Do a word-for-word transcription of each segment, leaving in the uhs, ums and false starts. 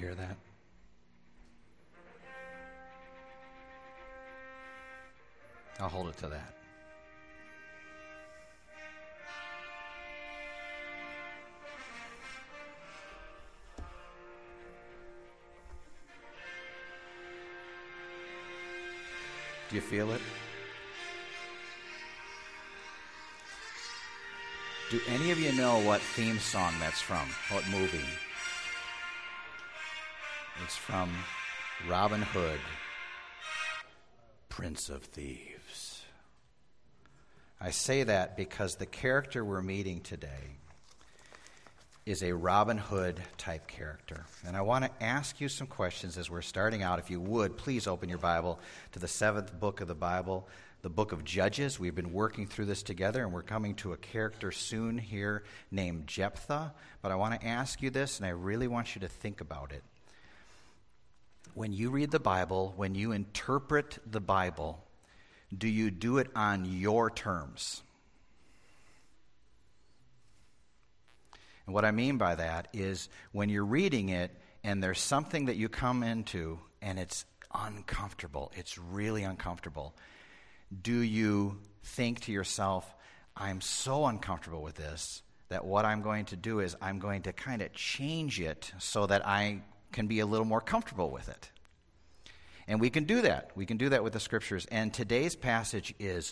hear that? I'll hold it to that. Do you feel it? Do any of you know what theme song that's from? What movie? It's from Robin Hood, Prince of Thieves. I say that because the character we're meeting today is a Robin Hood type character. And I want to ask you some questions as we're starting out. If you would, please open your Bible to the seventh book of the Bible, the book of Judges. We've been working through this together, and we're coming to a character soon here named Jephthah. But I want to ask you this, and I really want you to think about it. When you read the Bible, when you interpret the Bible, do you do it on your terms? And what I mean by that is when you're reading it and there's something that you come into and it's uncomfortable, it's really uncomfortable, do you think to yourself, I'm so uncomfortable with this that what I'm going to do is I'm going to kind of change it so that I can be a little more comfortable with it? And we can do that. We can do that with the Scriptures. And today's passage is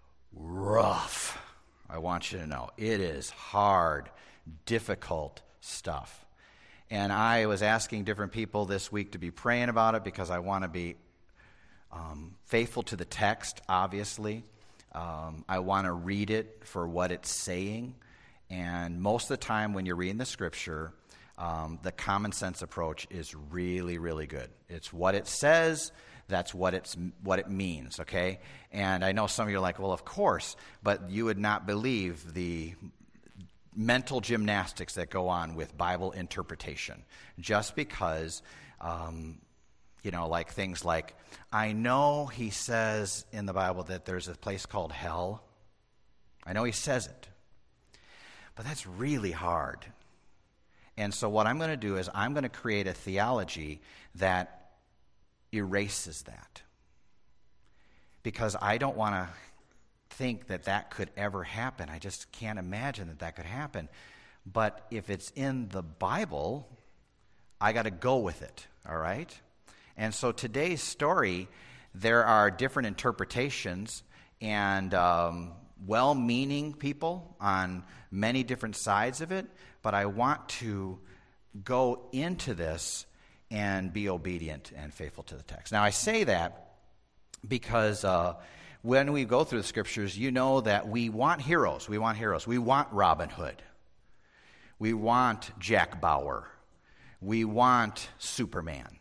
rough. I want you to know. It is hard, difficult stuff. And I was asking different people this week to be praying about it because I want to be um, faithful to the text, obviously. Um, I want to read it for what it's saying. And most of the time when you're reading the Scripture, um, the common sense approach is really, really good. It's what it says. That's what it's what it means, okay? And I know some of you are like, well, of course, but you would not believe the mental gymnastics that go on with Bible interpretation. Just because, um, you know, like things like, I know he says in the Bible that there's a place called hell. I know he says it. But that's really hard. And so what I'm going to do is I'm going to create a theology that erases that. Because I don't want to think that that could ever happen. I just can't imagine that that could happen. But if it's in the Bible, I got to go with it, all right? And so today's story, there are different interpretations and um, well-meaning people on many different sides of it, but I want to go into this and be obedient and faithful to the text. Now, I say that because uh, when we go through the Scriptures, you know that we want heroes. We want heroes. We want Robin Hood. We want Jack Bauer. We want Superman.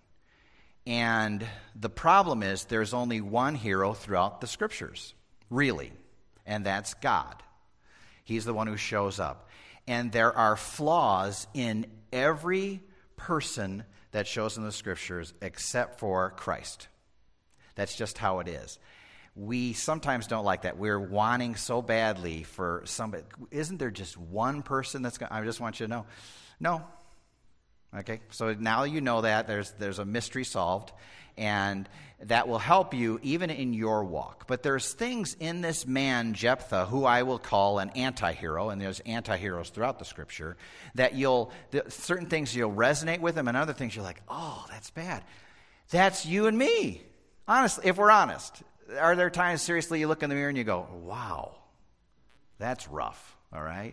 And the problem is there's only one hero throughout the Scriptures, really, and that's God. He's the one who shows up. And there are flaws in every person that shows in the Scriptures except for Christ. That's just how it is. We sometimes don't like that. We're wanting so badly for somebody. Isn't there just one person that's going to, I just want you to know. No. Okay, so now you know that. There's there's a mystery solved, and that will help you even in your walk. But there's things in this man, Jephthah, who I will call an anti-hero, and there's anti-heroes throughout the Scripture, that you'll, certain things you'll resonate with them, and other things you're like, oh, that's bad. That's you and me. Honestly, if we're honest. Are there times, seriously, you look in the mirror and you go, wow, that's rough, all right?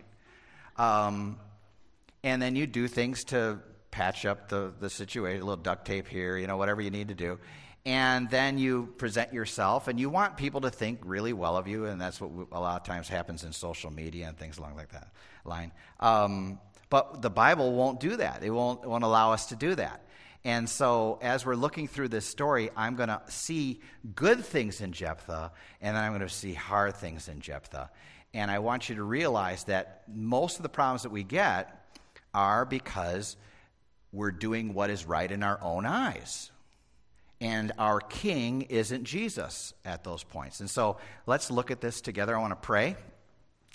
Um, and then you do things to patch up the, the situation, a little duct tape here, you know, whatever you need to do. And then you present yourself, and you want people to think really well of you, and that's what a lot of times happens in social media and things along like that line. Um, but the Bible won't do that. It won't, won't allow us to do that. And so as we're looking through this story, I'm going to see good things in Jephthah, and then I'm going to see hard things in Jephthah. And I want you to realize that most of the problems that we get are because we're doing what is right in our own eyes. And our king isn't Jesus at those points. And so let's look at this together. I want to pray,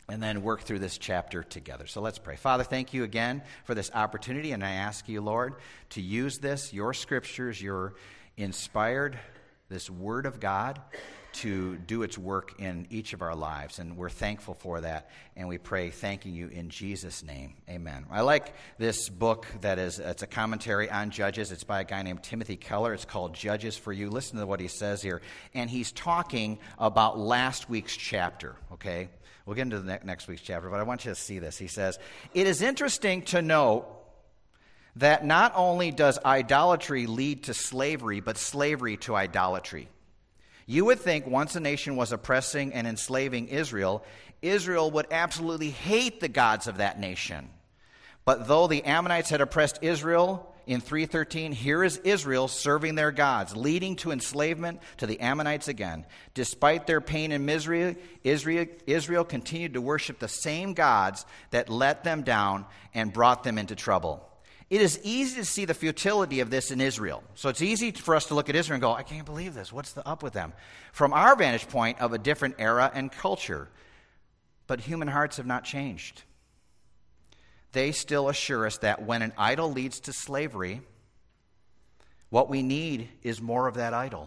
and then work through this chapter together. So let's pray. Father, thank you again for this opportunity, and I ask you, Lord, to use this, your scriptures, your inspired, this word of God, to do its work in each of our lives. And we're thankful for that, and we pray thanking you in Jesus' name. Amen. I like this book that is, it's a commentary on Judges. It's by a guy named Timothy Keller. It's called Judges for You. Listen to what he says here. And he's talking about last week's chapter, okay? We'll get into the ne- next week's chapter, but I want you to see this. He says, it is interesting to note that not only does idolatry lead to slavery, but slavery to idolatry. You would think once a nation was oppressing and enslaving Israel, Israel would absolutely hate the gods of that nation. But though the Ammonites had oppressed Israel in three thirteen, here is Israel serving their gods, leading to enslavement to the Ammonites again. Despite their pain and misery, Israel, Israel continued to worship the same gods that let them down and brought them into trouble. It is easy to see the futility of this in Israel. So it's easy for us to look at Israel and go, I can't believe this. What's the up with them? From our vantage point of a different era and culture. But human hearts have not changed. They still assure us that when an idol leads to slavery, what we need is more of that idol.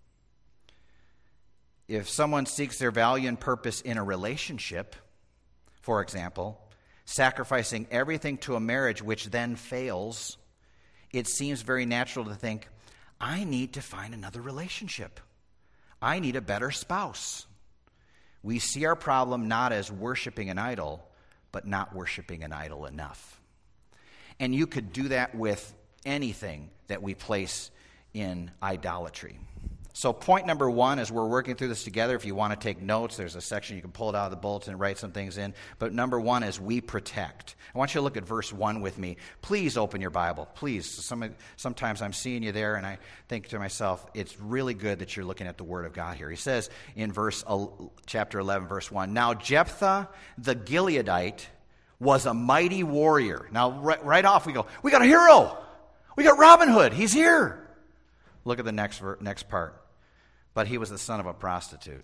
If someone seeks their value and purpose in a relationship, for example, sacrificing everything to a marriage which then fails, it seems very natural to think, I need to find another relationship. I need a better spouse. We see our problem not as worshiping an idol, but not worshiping an idol enough. And you could do that with anything that we place in idolatry. So point number one, as we're working through this together, if you want to take notes, there's a section you can pull it out of the bulletin and write some things in. But number one is we protect. I want you to look at verse one with me. Please open your Bible. Please. Some, sometimes I'm seeing you there, and I think to myself, it's really good that you're looking at the Word of God here. He says in verse chapter eleven, verse one, Now Jephthah the Gileadite was a mighty warrior. Now right, right off we go, we got a hero. We got Robin Hood. He's here. Look at the next next part. But he was the son of a prostitute.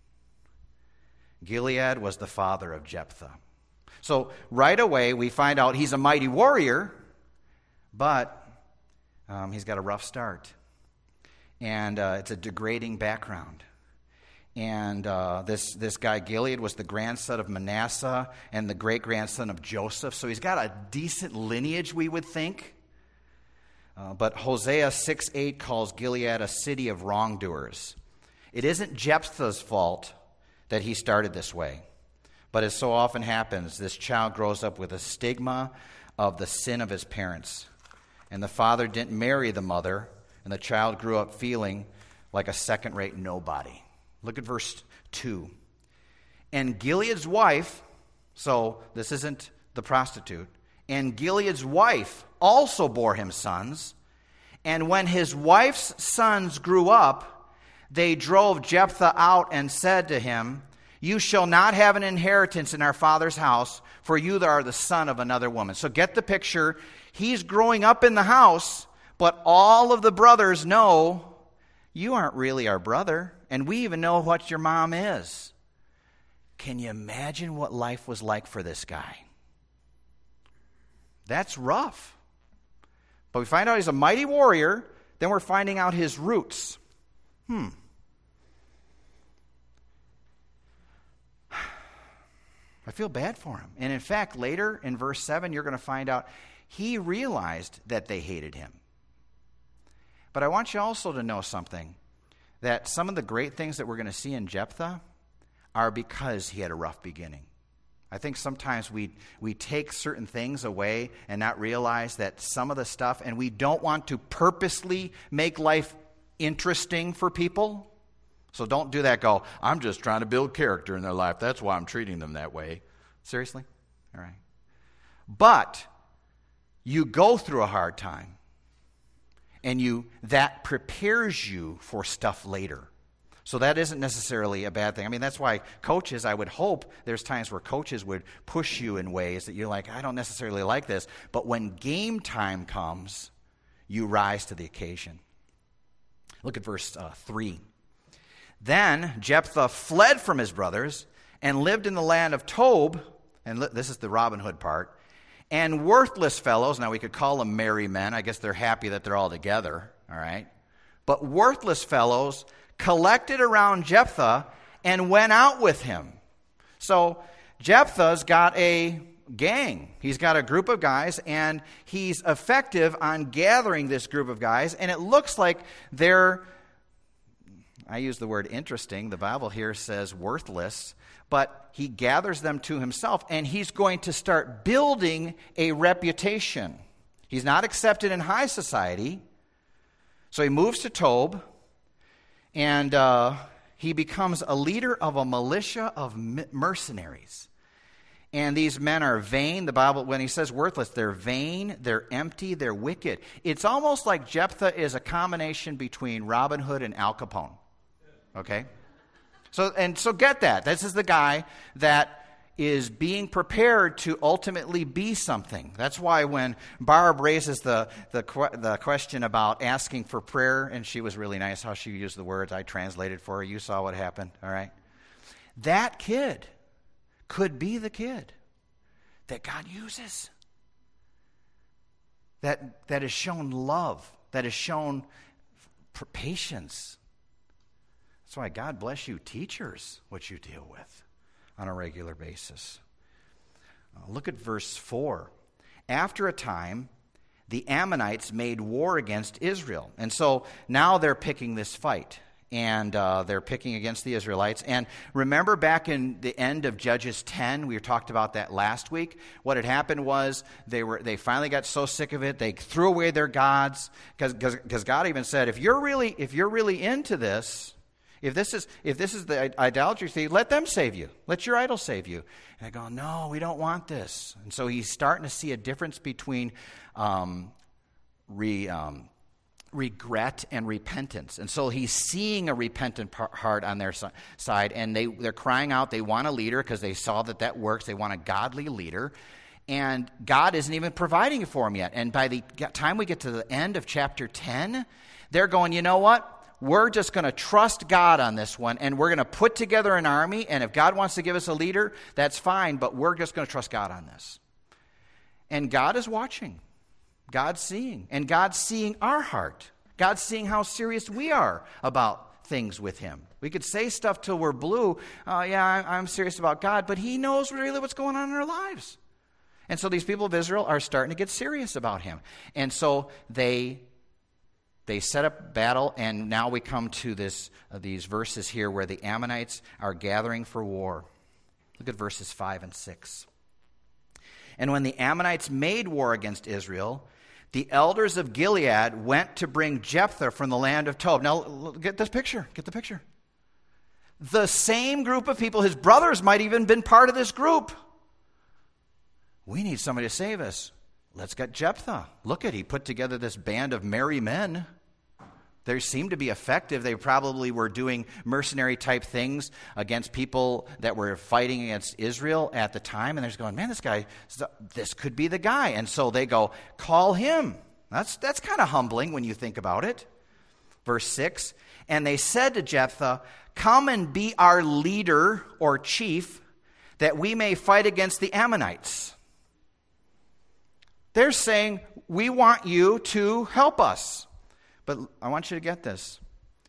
Gilead was the father of Jephthah. So right away we find out he's a mighty warrior, but um, he's got a rough start. And uh, it's a degrading background. And uh, this, this guy Gilead was the grandson of Manasseh and the great-grandson of Joseph. So he's got a decent lineage, we would think. Uh, but Hosea six eight calls Gilead a city of wrongdoers. It isn't Jephthah's fault that he started this way. But as so often happens, this child grows up with a stigma of the sin of his parents. And the father didn't marry the mother, and the child grew up feeling like a second-rate nobody. Look at verse two. And Gilead's wife, so this isn't the prostitute, and Gilead's wife also bore him sons. And when his wife's sons grew up, they drove Jephthah out and said to him, You shall not have an inheritance in our father's house, for you are the son of another woman. So get the picture. He's growing up in the house, but all of the brothers know, you aren't really our brother, and we even know what your mom is. Can you imagine what life was like for this guy? That's rough. But we find out he's a mighty warrior. Then we're finding out his roots. Hmm. I feel bad for him. And in fact, later in verse seven, you're going to find out he realized that they hated him. But I want you also to know something, that some of the great things that we're going to see in Jephthah are because he had a rough beginning. I think sometimes we we take certain things away and not realize that some of the stuff, and we don't want to purposely make life interesting for people. So don't do that. Go, I'm just trying to build character in their life. That's why I'm treating them that way. Seriously? All right. But you go through a hard time, and you that prepares you for stuff later. So that isn't necessarily a bad thing. I mean, that's why coaches, I would hope there's times where coaches would push you in ways that you're like, I don't necessarily like this. But when game time comes, you rise to the occasion. Look at verse uh, three. Then Jephthah fled from his brothers and lived in the land of Tob, and li- this is the Robin Hood part, and worthless fellows, now we could call them merry men, I guess they're happy that they're all together, all right? But worthless fellows collected around Jephthah and went out with him. So Jephthah's got a gang. He's got a group of guys, and he's effective on gathering this group of guys, and it looks like they're, I use the word interesting, the Bible here says worthless, but he gathers them to himself, and he's going to start building a reputation. He's not accepted in high society, so he moves to Tob, and uh, he becomes a leader of a militia of mercenaries. And these men are vain. The Bible, when he says worthless, they're vain, they're empty, they're wicked. It's almost like Jephthah is a combination between Robin Hood and Al Capone. Okay? So and so get that. This is the guy that is being prepared to ultimately be something. That's why when Barb raises the, the, the question about asking for prayer, and she was really nice how she used the words, I translated for her, you saw what happened, all right? That kid could be the kid that God uses. That, that has shown love, that has shown patience. That's why God bless you, teachers, what you deal with on a regular basis. Uh, look at verse four. After a time, the Ammonites made war against Israel. And so now they're picking this fight. And uh, they're picking against the Israelites. And remember back in the end of Judges ten, we talked about that last week. What had happened was they were they finally got so sick of it, they threw away their gods. Because God even said, if you're really if you're really into this, If this is if this is the idolatry, let them save you. Let your idol save you. And I go, no, we don't want this. And so he's starting to see a difference between um, re, um, regret and repentance. And so he's seeing a repentant heart on their side, and they, they're crying out. They want a leader because they saw that that works. They want a godly leader. And God isn't even providing it for them yet. And by the time we get to the end of chapter ten, they're going, you know what? We're just going to trust God on this one, and we're going to put together an army, and if God wants to give us a leader, that's fine, but we're just going to trust God on this. And God is watching. God's seeing. And God's seeing our heart. God's seeing how serious we are about things with him. We could say stuff till we're blue, uh, yeah, I'm serious about God, but he knows really what's going on in our lives. And so these people of Israel are starting to get serious about him. And so they... They set up battle, and now we come to this uh, these verses here where the Ammonites are gathering for war. Look at verses five and six. And when the Ammonites made war against Israel, the elders of Gilead went to bring Jephthah from the land of Tob. Now, get this picture. Get the picture. The same group of people, his brothers might even been part of this group. We need somebody to save us. Let's get Jephthah. Look at, he put together this band of merry men. They seemed to be effective. They probably were doing mercenary type things against people that were fighting against Israel at the time. And they're just going, man, this guy, this could be the guy. And so they go, call him. That's, that's kind of humbling when you think about it. Verse six, and they said to Jephthah, come and be our leader or chief, that we may fight against the Ammonites. They're saying, we want you to help us. But I want you to get this.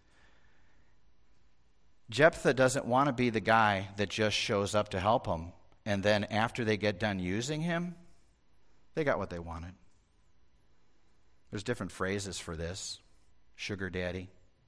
Jephthah doesn't want to be the guy that just shows up to help them, and then after they get done using him, they got what they wanted. There's different phrases for this. Sugar daddy.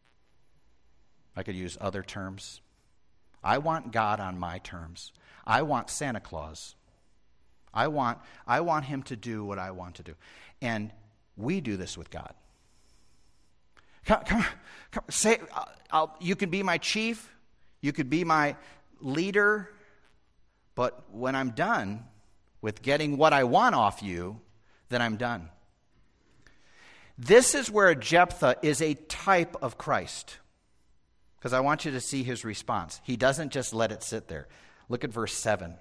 I could use other terms. I want God on my terms. I want Santa Claus. I want, I want him to do what I want to do. And we do this with God. Come, come, come say, I'll, I'll, you can be my chief, you could be my leader, but when I'm done with getting what I want off you, then I'm done. This is where Jephthah is a type of Christ. Because I want you to see his response. He doesn't just let it sit there. Look at verse seven.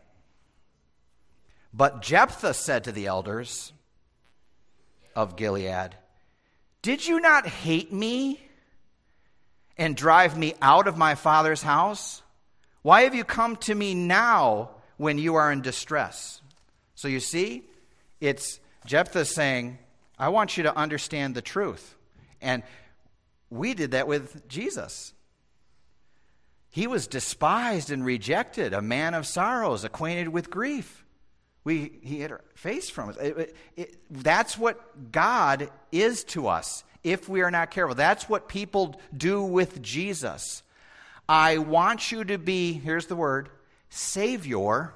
But Jephthah said to the elders of Gilead, did you not hate me and drive me out of my father's house? Why have you come to me now when you are in distress? So you see, it's Jephthah saying, I want you to understand the truth. And we did that with Jesus. He was despised and rejected, a man of sorrows, acquainted with grief. We He had our face from us. It, it, it, that's what God is to us if we are not careful. That's what people do with Jesus. I want you to be, here's the word, Savior,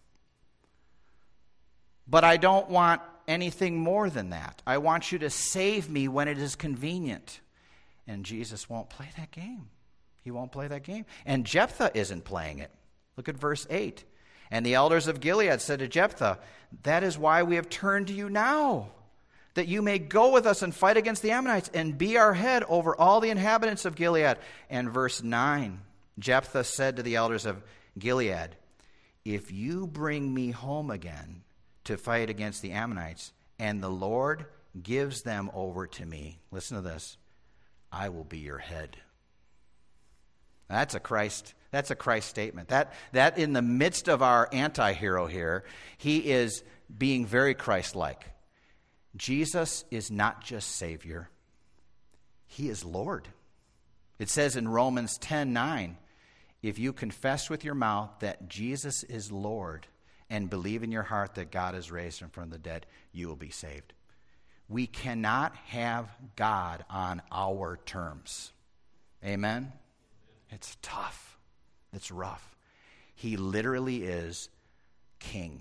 but I don't want anything more than that. I want you to save me when it is convenient. And Jesus won't play that game. He won't play that game. And Jephthah isn't playing it. Look at verse eight. And the elders of Gilead said to Jephthah, that is why we have turned to you now, that you may go with us and fight against the Ammonites and be our head over all the inhabitants of Gilead. And verse nine, Jephthah said to the elders of Gilead, if you bring me home again to fight against the Ammonites, and the Lord gives them over to me, listen to this, I will be your head. That's a Christ, that's a Christ statement. That, that in the midst of our anti-hero here, he is being very Christ-like. Jesus is not just Savior. He is Lord. It says in Romans ten nine, if you confess with your mouth that Jesus is Lord and believe in your heart that God has raised him from the dead, you will be saved. We cannot have God on our terms. Amen? It's tough. It's rough. He literally is King.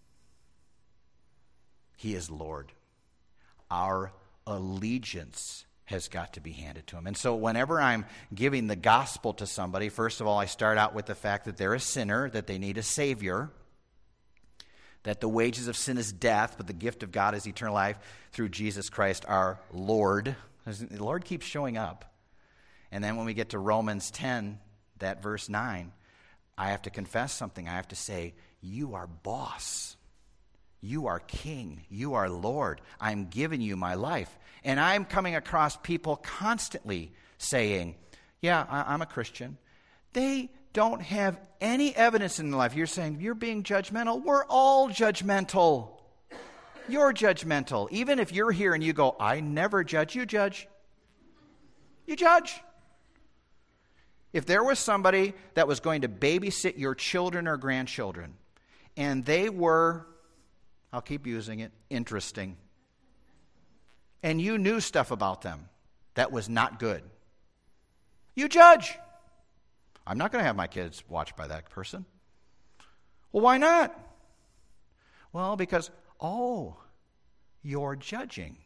He is Lord. Our allegiance has got to be handed to him. And so whenever I'm giving the gospel to somebody, first of all, I start out with the fact that they're a sinner, that they need a Savior, that the wages of sin is death, but the gift of God is eternal life through Jesus Christ our Lord. The Lord keeps showing up. And then when we get to Romans ten, that verse nine, I have to confess something. I have to say, you are boss. You are king. You are Lord. I'm giving you my life. And I'm coming across people constantly saying, yeah, I- I'm a Christian. They don't have any evidence in their life. You're saying, you're being judgmental. We're all judgmental. You're judgmental. Even if you're here and you go, I never judge, you judge. You judge. If there was somebody that was going to babysit your children or grandchildren, and they were, I'll keep using it, interesting, and you knew stuff about them that was not good, you judge. I'm not going to have my kids watched by that person. Well, why not? Well, because, oh, you're judging.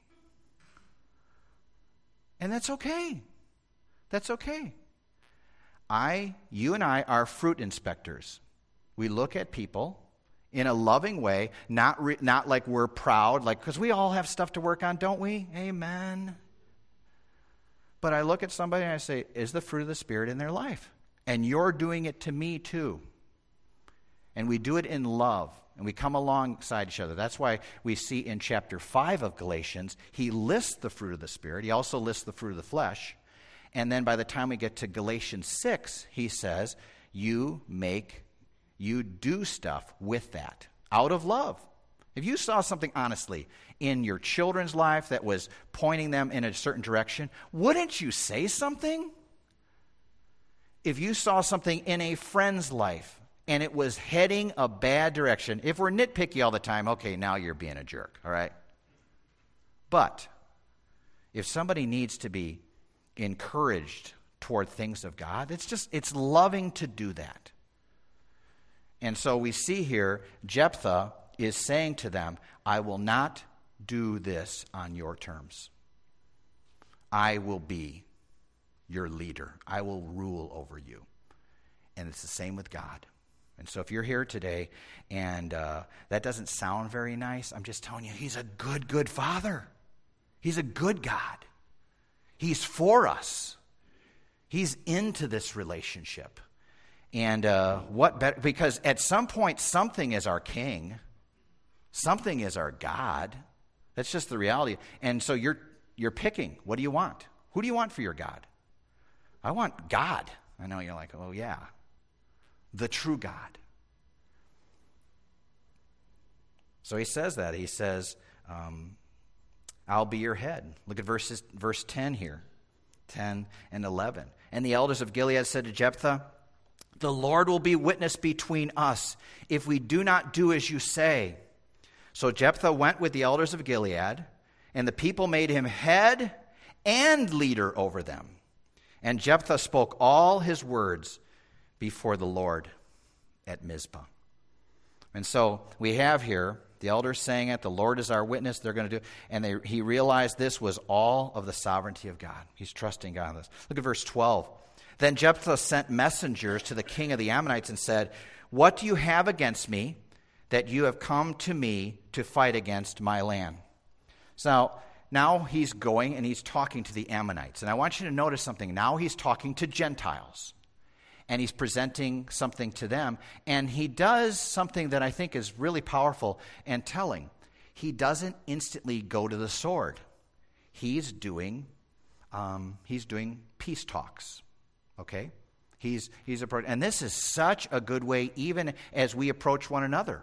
And that's okay. That's okay. I, you and I are fruit inspectors. We look at people in a loving way, not re, not like we're proud, like, because we all have stuff to work on, don't we? Amen. But I look at somebody and I say, is the fruit of the Spirit in their life? And you're doing it to me too. And we do it in love. And we come alongside each other. That's why we see in chapter five of Galatians, he lists the fruit of the Spirit. He also lists the fruit of the flesh. And then by the time we get to Galatians six, he says, you make, you do stuff with that out of love. If you saw something honestly in your children's life that was pointing them in a certain direction, wouldn't you say something? If you saw something in a friend's life and it was heading a bad direction, if we're nitpicky all the time, okay, now you're being a jerk, all right? But if somebody needs to be encouraged toward things of God, it's just, it's loving to do that. And so we see here, Jephthah is saying to them, I will not do this on your terms. I will be your leader. I will rule over you. And it's the same with God. And so if you're here today and uh, that doesn't sound very nice, I'm just telling you, he's a good, good Father. He's a good God. He's for us. He's into this relationship. And uh, what better, because at some point something is our king. Something is our God. That's just the reality. And so you're you're picking. What do you want? Who do you want for your God? I want God. I know you're like, oh yeah. the true God. So he says that. He says, um, I'll be your head. Look at verses, verse ten here, ten and eleven. And the elders of Gilead said to Jephthah, the Lord will be witness between us if we do not do as you say. So Jephthah went with the elders of Gilead, and the people made him head and leader over them. And Jephthah spoke all his words before the Lord at Mizpah. And so we have here the elders saying it, the Lord is our witness, they're going to do it. And they, he realized this was all of the sovereignty of God. He's trusting God in this. Look at verse twelve. Then Jephthah sent messengers to the king of the Ammonites and said, what do you have against me that you have come to me to fight against my land? So now he's going and he's talking to the Ammonites. And I want you to notice something. Now he's talking to Gentiles. And he's presenting something to them. And he does something that I think is really powerful and telling. He doesn't instantly go to the sword. He's doing, um, he's doing peace talks. Okay? He's, he's approach, and this is such a good way even as we approach one another.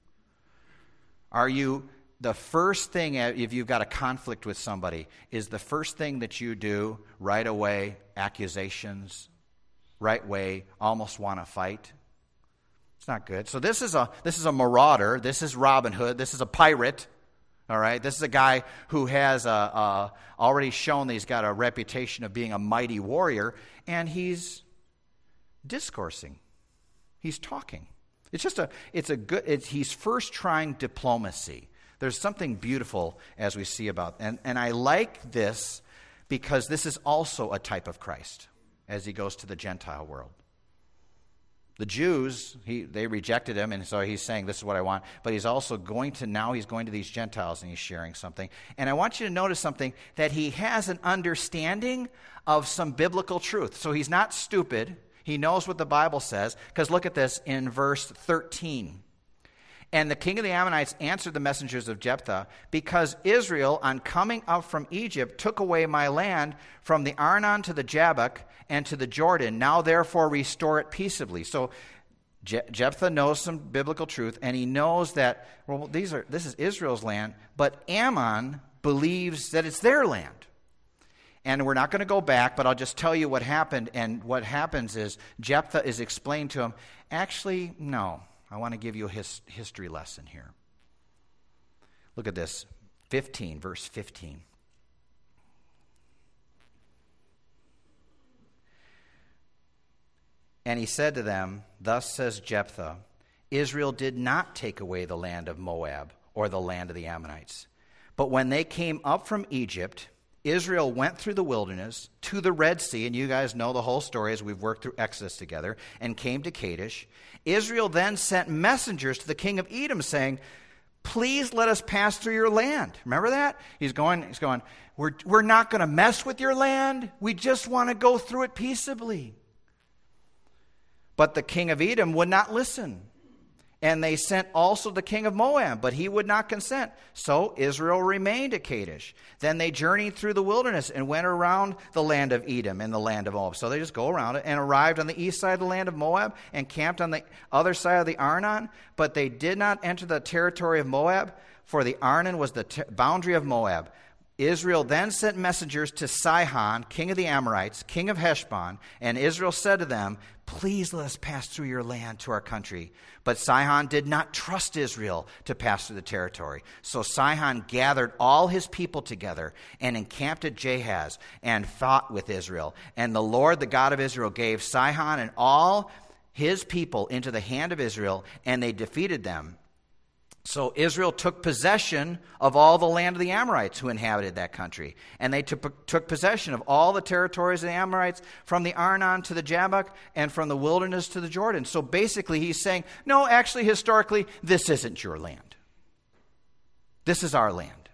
Are you, the first thing, if you've got a conflict with somebody, is the first thing that you do right away, accusations, right way, almost want to fight? It's not good. So this is a this is a marauder. This is Robin Hood. This is a pirate. All right? This is a guy who has a, a, already shown that he's got a reputation of being a mighty warrior, and he's discoursing. He's talking. It's just a, it's a good, it's, he's first trying diplomacy. There's something beautiful as we see about, and, and I like this because this is also a type of Christ as he goes to the Gentile world. The Jews, he, they rejected him, and so he's saying, this is what I want. But he's also going to, now he's going to these Gentiles, and he's sharing something. And I want you to notice something, that he has an understanding of some biblical truth. So he's not stupid. He knows what the Bible says. Because look at this in verse thirteen. And the king of the Ammonites answered the messengers of Jephthah, because Israel, on coming up from Egypt, took away my land from the Arnon to the Jabbok and to the Jordan. Now therefore restore it peaceably. So Je- Jephthah knows some biblical truth, and he knows that, well, these are this is Israel's land, but Ammon believes that it's their land. And we're not going to go back, but I'll just tell you what happened. And what happens is Jephthah is explained to him, actually, no. I want to give you a his, history lesson here. Look at this, fifteen, verse fifteen. And he said to them, thus says Jephthah, Israel did not take away the land of Moab or the land of the Ammonites. But when they came up from Egypt, Israel went through the wilderness to the Red Sea, and you guys know the whole story as we've worked through Exodus together, and came to Kadesh. Israel then sent messengers to the king of Edom saying, please let us pass through your land. Remember that? He's going, he's going, we're, we're not going to mess with your land. We just want to go through it peaceably. But the king of Edom would not listen. And they sent also the king of Moab, but he would not consent. So Israel remained at Kadesh. Then they journeyed through the wilderness and went around the land of Edom and the land of Moab. So they just go around it and arrived on the east side of the land of Moab and camped on the other side of the Arnon. But they did not enter the territory of Moab, for the Arnon was the ter- boundary of Moab. Israel then sent messengers to Sihon, king of the Amorites, king of Heshbon, and Israel said to them, please let us pass through your land to our country. But Sihon did not trust Israel to pass through the territory. So Sihon gathered all his people together and encamped at Jahaz and fought with Israel. And the Lord, the God of Israel, gave Sihon and all his people into the hand of Israel, and they defeated them. So Israel took possession of all the land of the Amorites who inhabited that country. And they took, took possession of all the territories of the Amorites from the Arnon to the Jabbok and from the wilderness to the Jordan. So basically he's saying, no, actually, historically, this isn't your land. This is our land.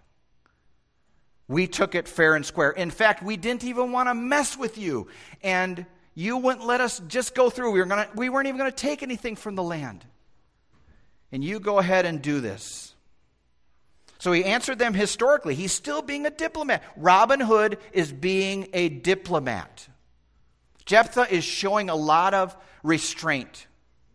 We took it fair and square. In fact, we didn't even want to mess with you. And you wouldn't let us just go through. We, were gonna, we weren't even going to take anything from the land. And you go ahead and do this. So he answered them historically. He's still being a diplomat. Robin Hood is being a diplomat. Jephthah is showing a lot of restraint.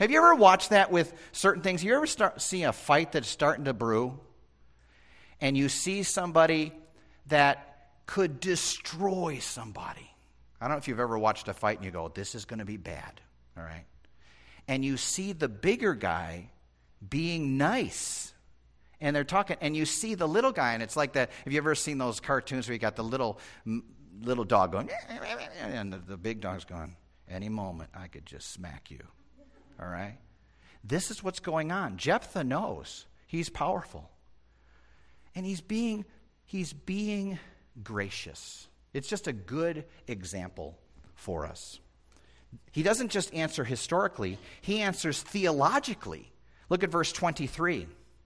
Have you ever watched that with certain things? You ever start see a fight that's starting to brew, and you see somebody that could destroy somebody? I don't know if you've ever watched a fight and you go, this is going to be bad, all right? And you see the bigger guy being nice, and they're talking, and you see the little guy, and it's like that. Have you ever seen those cartoons where you got the little little dog going, and the, the big dog's going, any moment I could just smack you, all right? This is what's going on. Jephthah knows he's powerful, and he's being he's being gracious. It's just a good example for us. He doesn't just answer historically, he answers theologically. Look at verse twenty-three.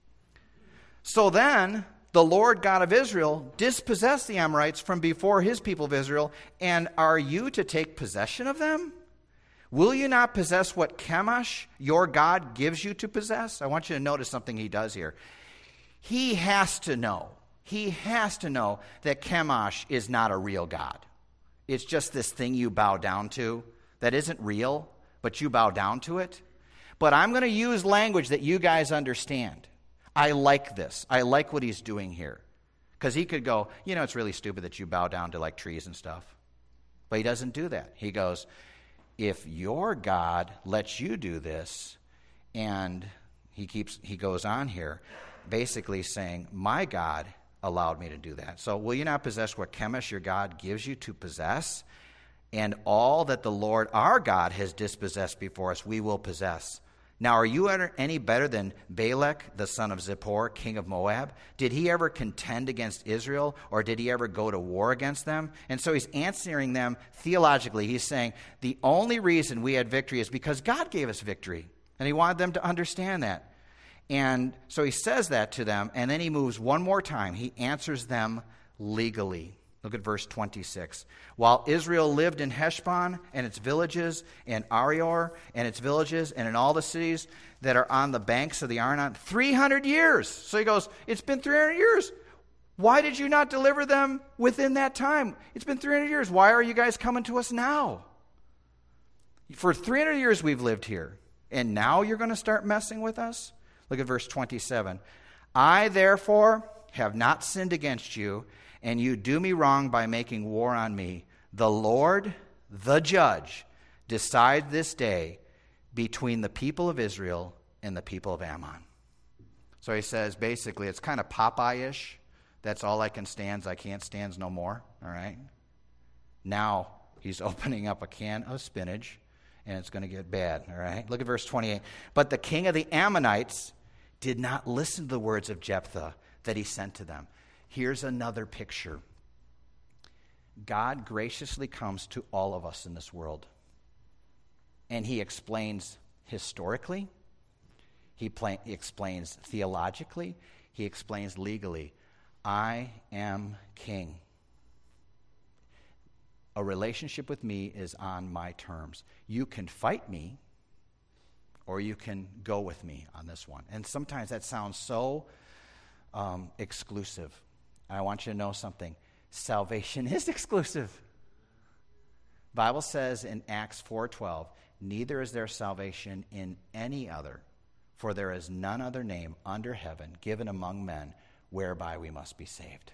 So then, the Lord God of Israel dispossessed the Amorites from before his people of Israel, and are you to take possession of them? Will you not possess what Chemosh, your God, gives you to possess? I want you to notice something he does here. He has to know. He has to know that Chemosh is not a real God. It's just this thing you bow down to that isn't real, but you bow down to it. But I'm going to use language that you guys understand. I like this. I like what he's doing here. Because he could go, you know, it's really stupid that you bow down to like trees and stuff. But he doesn't do that. He goes, if your God lets you do this, and he keeps he goes on here, basically saying, my God allowed me to do that. So will you not possess what Chemosh, your God, gives you to possess? And all that the Lord our God has dispossessed before us, we will possess. Now, are you any better than Balak, the son of Zippor, king of Moab? Did he ever contend against Israel, or did he ever go to war against them? And so he's answering them theologically. He's saying the only reason we had victory is because God gave us victory. And he wanted them to understand that. And so he says that to them, and then he moves one more time. He answers them legally. Look at verse twenty-six. While Israel lived in Heshbon and its villages, and Arior and its villages, and in all the cities that are on the banks of the Arnon, three hundred years. So he goes, it's been three hundred years. Why did you not deliver them within that time? It's been three hundred years. Why are you guys coming to us now? For three hundred years we've lived here, and now you're going to start messing with us? Look at verse twenty-seven. I, therefore, have not sinned against you, and you do me wrong by making war on me. The Lord, the judge, decide this day between the people of Israel and the people of Ammon. So he says, basically, it's kind of Popeye-ish. That's all I can stands. I can't stands no more. All right? Now he's opening up a can of spinach, and it's going to get bad. All right? Look at verse twenty-eight. But the king of the Ammonites did not listen to the words of Jephthah that he sent to them. Here's another picture. God graciously comes to all of us in this world, and he explains historically, he, pla- he explains theologically, he explains legally. I am king. A relationship with me is on my terms. You can fight me, or you can go with me on this one. And sometimes that sounds so um, exclusive. I want you to know something. Salvation is exclusive. The Bible says in Acts four twelve, neither is there salvation in any other, for there is none other name under heaven given among men whereby we must be saved.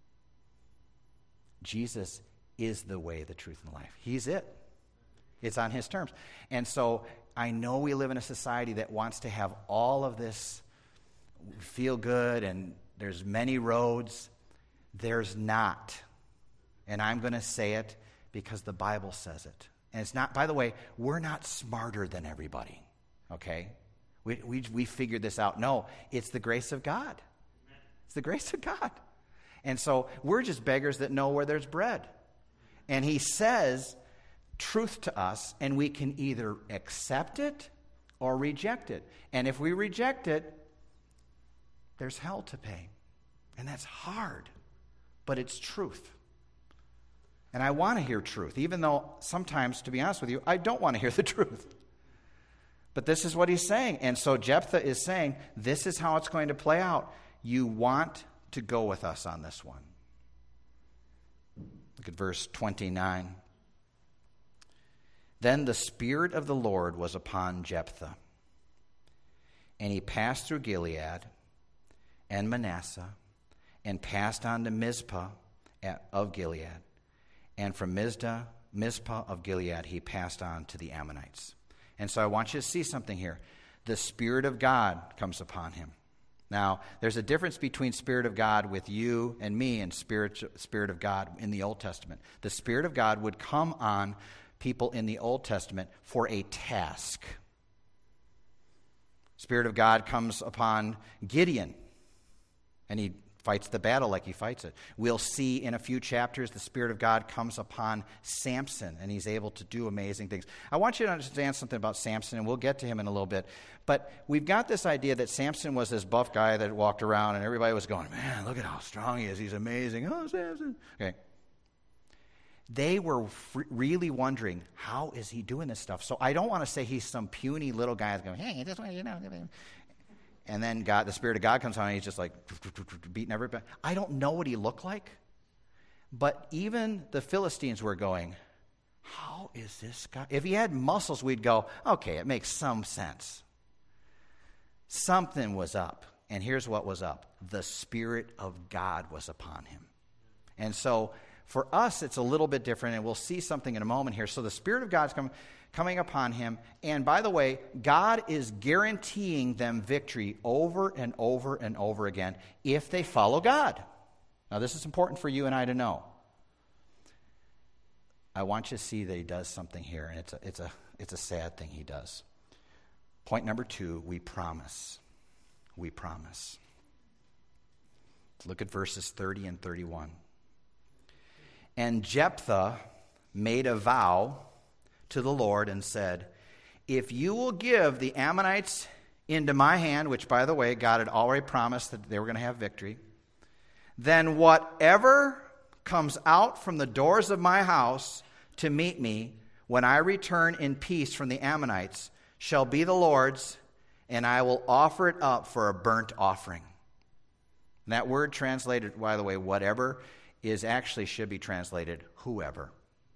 Jesus is the way, the truth, and the life. He's it. It's on his terms. And so I know we live in a society that wants to have all of this feel good, and there's many roads. There's not. And I'm going to say it because the Bible says it. And it's not, by the way, we're not smarter than everybody, okay? We, we, we figured this out. No, it's the grace of God. It's the grace of God. And so we're just beggars that know where there's bread. And he says truth to us, and we can either accept it or reject it. And if we reject it, there's hell to pay. And that's hard. But it's truth. And I want to hear truth, even though sometimes, to be honest with you, I don't want to hear the truth. But this is what he's saying. And so Jephthah is saying, this is how it's going to play out. You want to go with us on this one. Look at verse twenty-nine. Then the Spirit of the Lord was upon Jephthah, And he passed through Gilead and Manasseh, and passed on to Mizpah of Gilead. And from Mizpah, Mizpah of Gilead, he passed on to the Ammonites. And so I want you to see something here. The Spirit of God comes upon him. Now, there's a difference between Spirit of God with you and me and Spirit, Spirit of God in the Old Testament. The Spirit of God would come on people in the Old Testament for a task. Spirit of God comes upon Gideon, and he fights the battle like he fights it. We'll see in a few chapters the Spirit of God comes upon Samson, and he's able to do amazing things. I want you to understand something about Samson, and we'll get to him in a little bit. But we've got this idea that Samson was this buff guy that walked around, and everybody was going, man, look at how strong he is. He's amazing. Oh, Samson. Okay. They were f- really wondering, how is he doing this stuff? So I don't want to say he's some puny little guy that's going, hey, I just want you to know. And then God, the Spirit of God comes on and he's just like beating everybody. I don't know what he looked like, but even the Philistines were going, how is this guy? If he had muscles, we'd go, okay, it makes some sense. Something was up. And here's what was up. The Spirit of God was upon him. And so for us, it's a little bit different, and we'll see something in a moment here. So the Spirit of God's coming. coming upon him. And by the way, God is guaranteeing them victory over and over and over again if they follow God. Now, this is important for you and I to know. I want you to see that he does something here, and it's a, it's a, it's a sad thing he does. Point number two, we promise. We promise. Look at verses thirty and thirty-one. And Jephthah made a vow to the Lord and said, if you will give the Ammonites into my hand, which, by the way, God had already promised that they were going to have victory, then whatever comes out from the doors of my house to meet me when I return in peace from the Ammonites shall be the Lord's, and I will offer it up for a burnt offering. And that word translated, by the way, whatever, is actually should be translated whoever.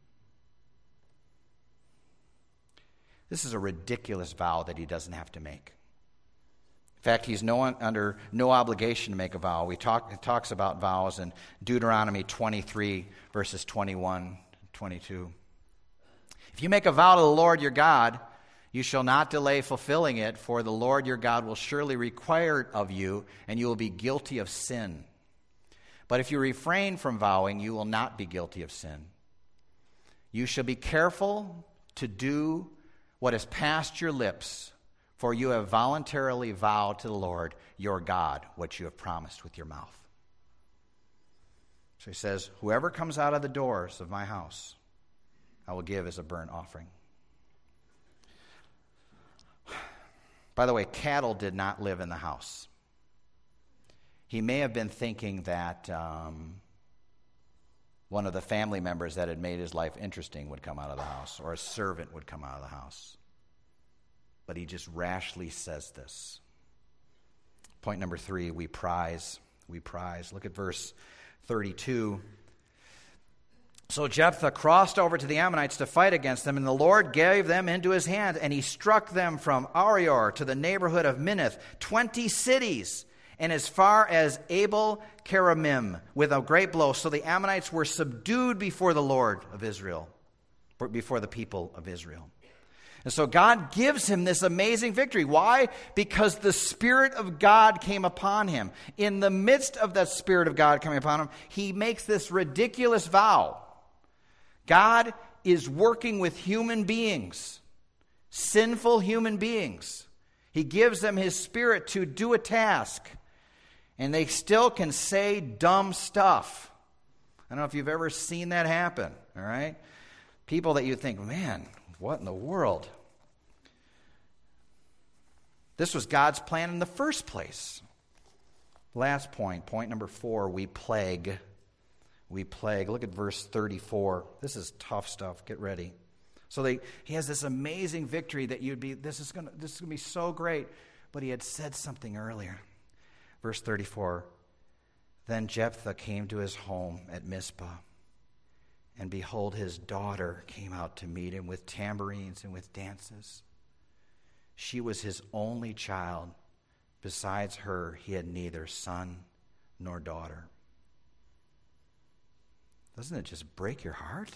This is a ridiculous vow that he doesn't have to make. In fact, he's no, under no obligation to make a vow. We talk, it talks about vows in Deuteronomy twenty-three, verses twenty-one, twenty-two. If you make a vow to the Lord your God, you shall not delay fulfilling it, for the Lord your God will surely require it of you, and you will be guilty of sin. But if you refrain from vowing, you will not be guilty of sin. You shall be careful to do what has passed your lips, for you have voluntarily vowed to the Lord your God what you have promised with your mouth. So he says, whoever comes out of the doors of my house, I will give as a burnt offering. By the way, cattle did not live in the house. He may have been thinking that um, one of the family members that had made his life interesting would come out of the house, or a servant would come out of the house. But he just rashly says this. Point number three, we prize. We prize. Look at verse thirty-two. So Jephthah crossed over to the Ammonites to fight against them, and the Lord gave them into his hand, and he struck them from Arior to the neighborhood of Minnith, twenty cities, and as far as Abel Keramim, with a great blow. So the Ammonites were subdued before the Lord of Israel, before the people of Israel. And so God gives him this amazing victory. Why? Because the Spirit of God came upon him. In the midst of that Spirit of God coming upon him, he makes this ridiculous vow. God is working with human beings, sinful human beings. He gives them his Spirit to do a task, and they still can say dumb stuff. I don't know if you've ever seen that happen, all right? People that you think, man, what in the world? This was God's plan in the first place. Last point, point number four, we plague. We plague. Look at verse thirty-four. This is tough stuff. Get ready. So they, he has this amazing victory that you'd be, this is gonna, this is gonna be so great. But he had said something earlier. Verse thirty-four. Then Jephthah came to his home at Mizpah, and behold, his daughter came out to meet him with tambourines and with dances. She was his only child, Besides her, he had neither son nor daughter. Doesn't it just break your heart?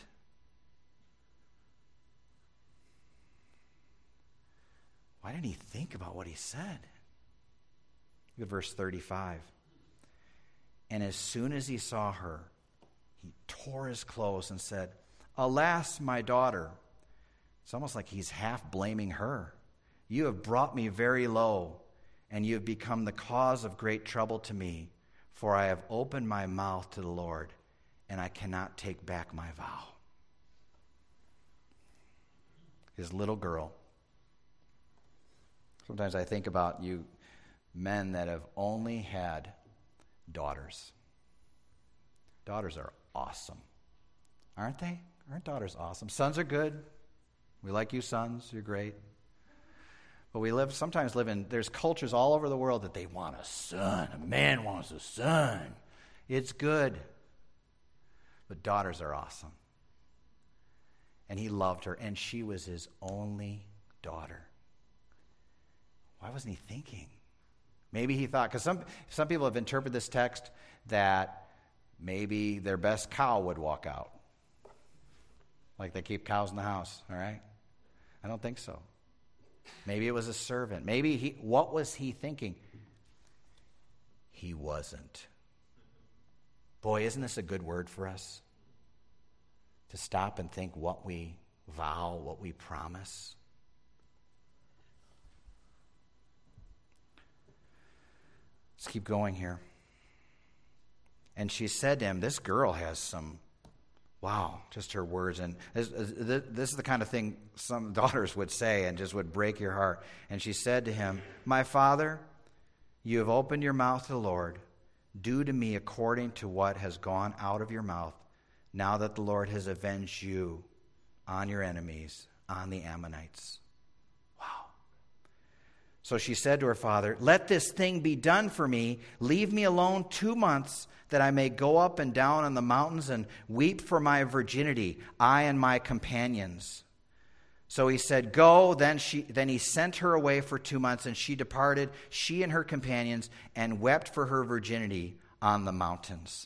Why didn't he think about what he said? Look at verse thirty-five. And as soon as he saw her, he tore his clothes and said, "Alas, my daughter." It's almost like he's half blaming her. "You have brought me very low, and you have become the cause of great trouble to me, for I have opened my mouth to the Lord, and I cannot take back my vow." His little girl. Sometimes I think about you men that have only had daughters. Daughters are awesome. Aren't they? Aren't daughters awesome? Sons are good. We like you sons. You're great. But we live sometimes live in, there's cultures all over the world that they want a son. A man wants a son. It's good. But daughters are awesome. And he loved her, and she was his only daughter. Why wasn't he thinking? Maybe he thought, because some, some people have interpreted this text that maybe their best cow would walk out. Like they keep cows in the house, all right? I don't think so. Maybe it was a servant. Maybe he, what was he thinking? He wasn't. Boy, isn't this a good word for us? To stop and think what we vow, what we promise. Let's keep going here. And she said to him, this girl has some, wow, just her words. And this, this is the kind of thing some daughters would say and just would break your heart. And she said to him, "My father, you have opened your mouth to the Lord. Do to me according to what has gone out of your mouth, now that the Lord has avenged you on your enemies, on the Ammonites." Wow. So she said to her father, "Let this thing be done for me. Leave me alone two months, that I may go up and down on the mountains and weep for my virginity, I and my companions." So he said, "Go." Then she, then he sent her away for two months, and she departed, she and her companions, and wept for her virginity on the mountains.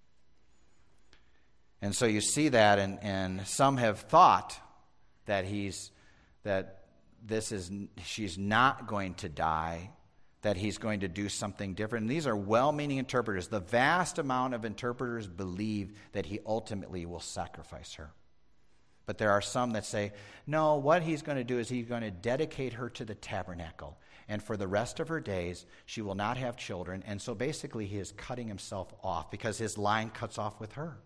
And so you see that, and, and some have thought that he's that this is she's not going to die, that he's going to do something different. And these are well-meaning interpreters. The vast amount of interpreters believe that he ultimately will sacrifice her. But there are some that say, no, what he's going to do is he's going to dedicate her to the tabernacle. And for the rest of her days, she will not have children. And so basically he is cutting himself off because his line cuts off with her.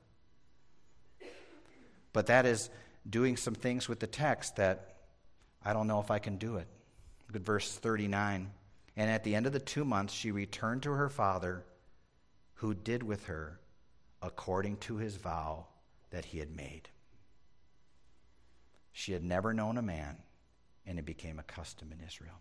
But that is doing some things with the text that I don't know if I can do it. Look at verse thirty-nine. And at the end of the two months, she returned to her father, who did with her according to his vow that he had made. She had never known a man, and it became a custom in Israel.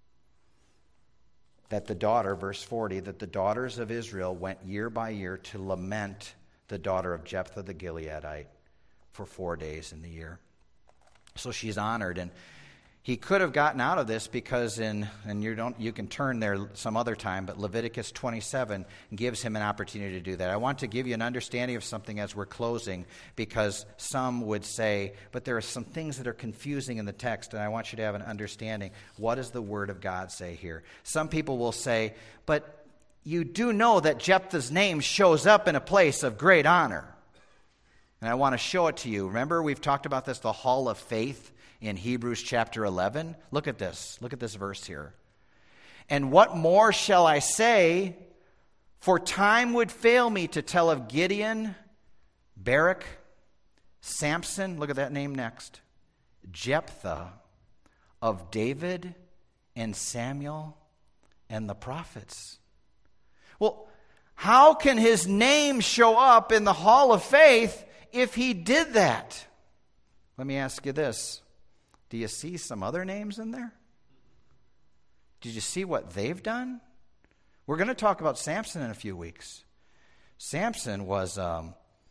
That the daughter, verse forty, that the daughters of Israel went year by year to lament the daughter of Jephthah the Gileadite for four days in the year. So she's honored, and he could have gotten out of this because in, and you don't, you can turn there some other time, but Leviticus twenty-seven gives him an opportunity to do that. I want to give you an understanding of something as we're closing, because some would say, but there are some things that are confusing in the text, and I want you to have an understanding. What does the Word of God say here? Some people will say, but you do know that Jephthah's name shows up in a place of great honor. And I want to show it to you. Remember, we've talked about this, the hall of faith, in Hebrews chapter eleven. Look at this. Look at this verse here. "And what more shall I say? For time would fail me to tell of Gideon, Barak, Samson," look at that name next, "Jephthah, of David and Samuel and the prophets." Well, how can his name show up in the hall of faith if he did that? Let me ask you this. Do you see some other names in there? Did you see what they've done? We're going to talk about Samson in a few weeks. Samson was um,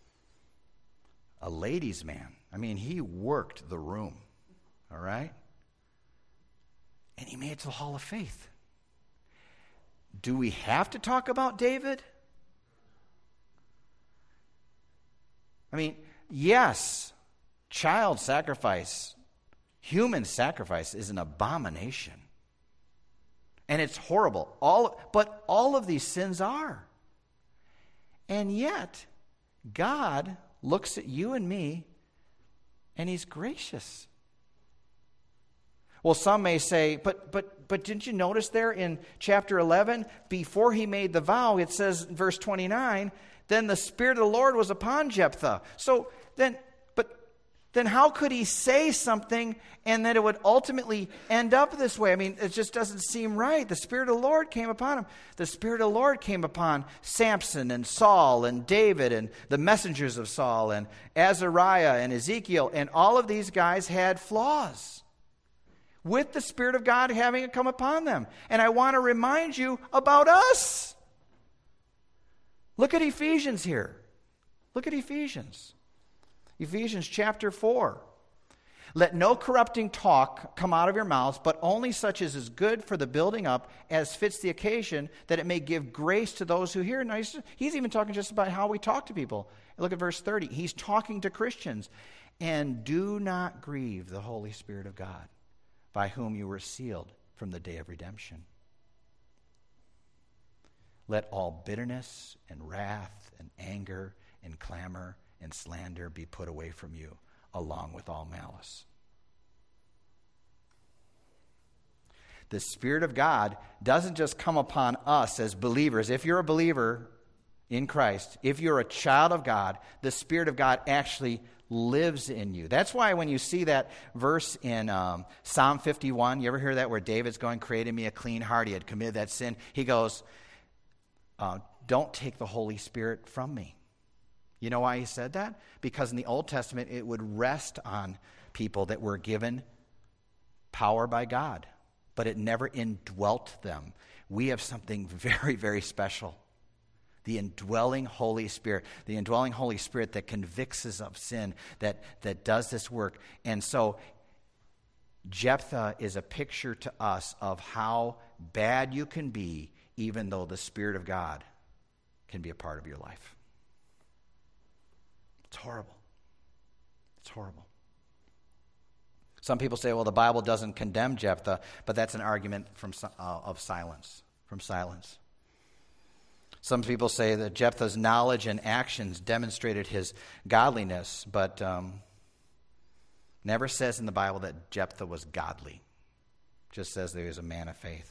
a ladies' man. I mean, he worked the room, all right? And he made it to the hall of faith. Do we have to talk about David? I mean, yes, child sacrifice, human sacrifice is an abomination. And it's horrible. All, but all of these sins are. And yet, God looks at you and me, and he's gracious. Well, some may say, but but but didn't you notice there in chapter eleven, before he made the vow, it says in verse twenty-nine, then the Spirit of the Lord was upon Jephthah. So then, but then how could he say something and that it would ultimately end up this way? I mean, it just doesn't seem right. The Spirit of the Lord came upon him. The Spirit of the Lord came upon Samson and Saul and David and the messengers of Saul and Azariah and Ezekiel, and all of these guys had flaws, with the Spirit of God having come upon them. And I want to remind you about us. Look at Ephesians here. Look at Ephesians. Ephesians chapter four. Let no corrupting talk come out of your mouths, but only such as is good for the building up, as fits the occasion, that it may give grace to those who hear. Now, he's, he's even talking just about how we talk to people. Look at verse thirty. He's talking to Christians. And do not grieve the Holy Spirit of God, by whom you were sealed from the day of redemption. Let all bitterness and wrath and anger and clamor and slander be put away from you, along with all malice. The Spirit of God doesn't just come upon us as believers. If you're a believer in Christ, if you're a child of God, the Spirit of God actually lives in you. That's why when you see that verse in um, Psalm fifty-one, you ever hear that where David's going, create in me a clean heart, he had committed that sin. He goes, uh, don't take the Holy Spirit from me. You know why he said that? Because in the Old Testament, it would rest on people that were given power by God, but it never indwelt them. We have something very, very special. The indwelling Holy Spirit, the indwelling Holy Spirit that convicts us of sin, that, that does this work. And so Jephthah is a picture to us of how bad you can be, even though the Spirit of God can be a part of your life. It's horrible. It's horrible. Some people say, well, the Bible doesn't condemn Jephthah, but that's an argument from uh, of silence, from silence. Some people say that Jephthah's knowledge and actions demonstrated his godliness, but um, never says in the Bible that Jephthah was godly. Just says that he was a man of faith.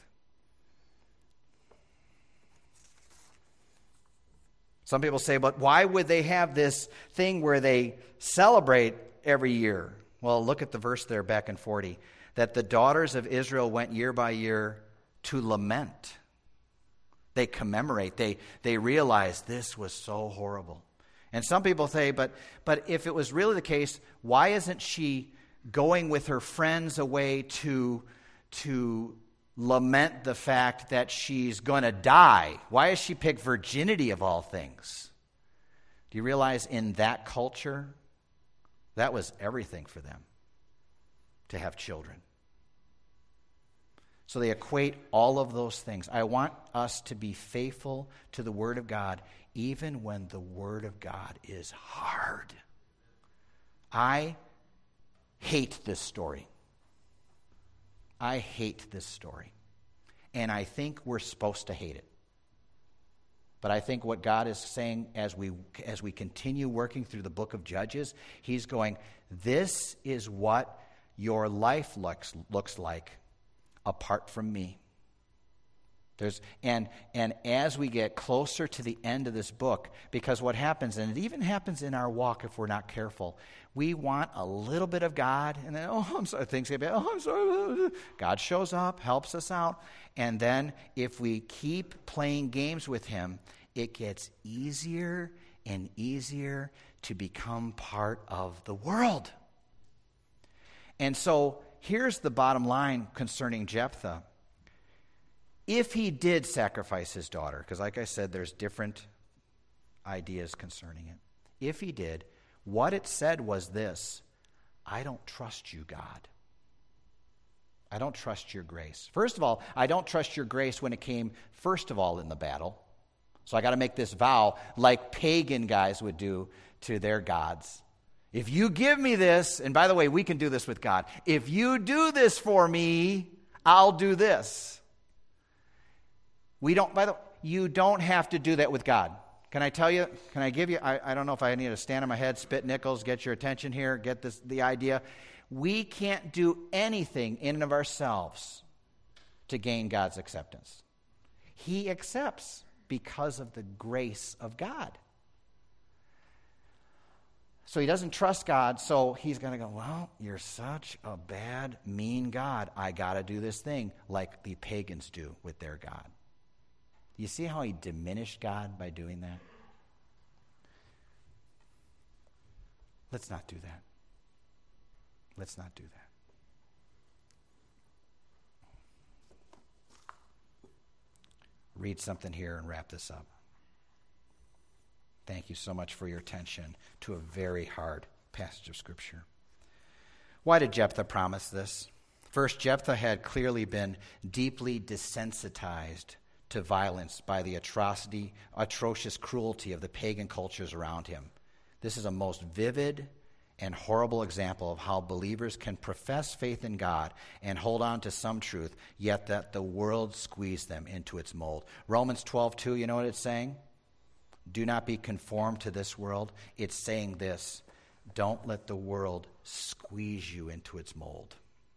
Some people say, but why would they have this thing where they celebrate every year? Well, look at the verse there back in forty. That the daughters of Israel went year by year to lament. They commemorate. They they realize this was so horrible. And some people say, but but if it was really the case, why isn't she going with her friends away to to lament the fact that she's going to die? Why has she picked virginity of all things? Do you realize in that culture, that was everything for them, to have children. So they equate all of those things. I want us to be faithful to the Word of God, even when the Word of God is hard. I hate this story. I hate this story. And I think we're supposed to hate it. But I think what God is saying as we as we continue working through the book of Judges, he's going, this is what your life looks looks like apart from me. There's and and as we get closer to the end of this book, because what happens, and it even happens in our walk if we're not careful, we want a little bit of God, and then, oh, I'm sorry, things get bad, oh, I'm sorry. God shows up, helps us out, and then if we keep playing games with him, it gets easier and easier to become part of the world. And so here's the bottom line concerning Jephthah. If he did sacrifice his daughter, because like I said, there's different ideas concerning it. If he did, what it said was this: I don't trust you, God. I don't trust your grace. First of all, I don't trust your grace when it came first of all in the battle. So I got to make this vow like pagan guys would do to their gods. If you give me this, and by the way, we can do this with God. If you do this for me, I'll do this. We don't, by the way, you don't have to do that with God. Can I tell you, can I give you, I, I don't know if I need to stand on my head, spit nickels, get your attention here, get this the idea. We can't do anything in and of ourselves to gain God's acceptance. He accepts because of the grace of God. So he doesn't trust God, so he's going to go, well, you're such a bad, mean God. I got to do this thing like the pagans do with their God. You see how he diminished God by doing that? Let's not do that. Let's not do that. Read something here and wrap this up. Thank you so much for your attention to a very hard passage of Scripture. Why did Jephthah promise this? First, Jephthah had clearly been deeply desensitized to violence by the atrocity, atrocious cruelty of the pagan cultures around him. This is a most vivid and horrible example of how believers can profess faith in God and hold on to some truth, yet that the world squeezed them into its mold. Romans twelve two, you know what it's saying? Do not be conformed to this world. It's saying this: don't let the world squeeze you into its mold.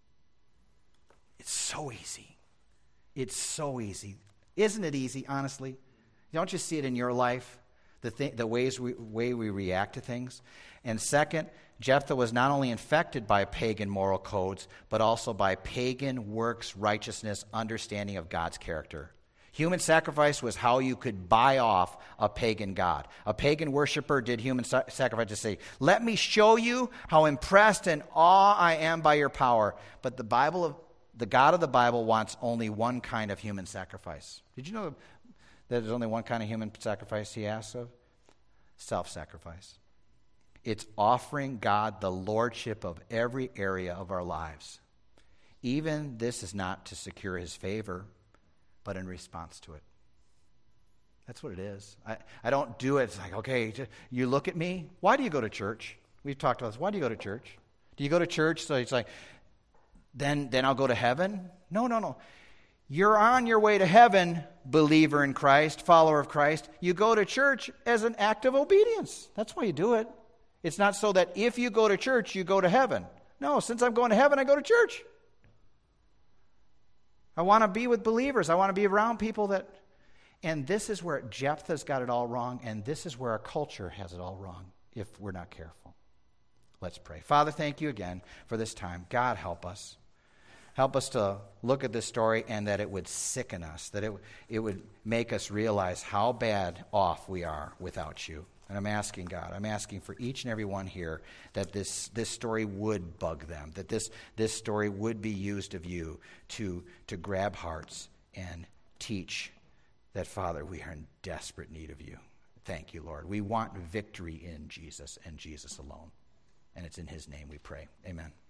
It's so easy. It's so easy. Isn't it easy, honestly? Don't you see it in your life? The, th- the ways we, way we react to things? And second, Jephthah was not only infected by pagan moral codes, but also by pagan works, righteousness, understanding of God's character. Human sacrifice was how you could buy off a pagan god. A pagan worshiper did human sa- sacrifice to say, let me show you how impressed and awe I am by your power. But the Bible of the God of the Bible wants only one kind of human sacrifice. Did you know that there's only one kind of human sacrifice he asks of? Self-sacrifice. It's offering God the lordship of every area of our lives. Even this is not to secure his favor, but in response to it. That's what it is. I, I don't do it. It's like, okay, you look at me. Why do you go to church? We've talked about this. Why do you go to church? Do you go to church so it's like, then, then I'll go to heaven? No, no, no. You're on your way to heaven, believer in Christ, follower of Christ. You go to church as an act of obedience. That's why you do it. It's not so that if you go to church, you go to heaven. No, since I'm going to heaven, I go to church. I want to be with believers. I want to be around people that... And this is where Jephthah's got it all wrong, and this is where our culture has it all wrong if we're not careful. Let's pray. Father, thank you again for this time. God, help us. Help us to look at this story and that it would sicken us, that it, it would make us realize how bad off we are without you. And I'm asking, God, I'm asking for each and every one here that this, this story would bug them, that this, this story would be used of you to, to grab hearts and teach that, Father, we are in desperate need of you. Thank you, Lord. We want victory in Jesus and Jesus alone. And it's in his name we pray. Amen.